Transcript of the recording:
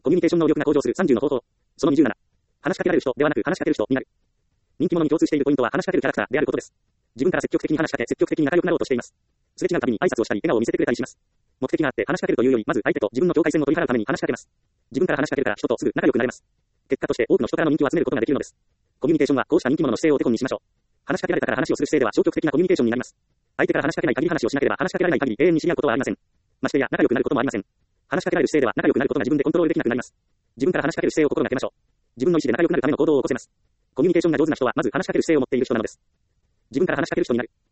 コミュニケーション能力が向上する30の方法。その27。話しかけられる人ではなく話しかける人になる。人気者に共通しているポイントは話しかけるキャラクターであることです。自分から積極的に話しかけ、積極的に仲良くなろうとしています。すれ違うたびに挨拶をしたり、笑顔を見せてくれたりします。目的があって話しかけるというより、まず相手と自分の境界線を取り払うために話しかけます。自分から話しかけるから人とすぐ仲良くなれます。結果として多くの人からの人気を集めることができるのです。コミュニケーションはこうした人気者の姿勢をお手本にしましょう。話しかけられたから話をする姿勢では消極的なコミュニケーションになります。相手から話しかけない限り話をしなければ話しかけられない限り永遠に知り合うことはありません。ましてや仲良くなることもありません。話しかけられる姿勢では仲良くなることが自分でコントロールできなくなります。自分から話しかける姿勢を心がけましょう。自分の意思で仲良くなるための行動を起こせます。コミュニケーションが上手な人はまず話しかける姿勢を持っている人なのです。自分から話しかける人になる。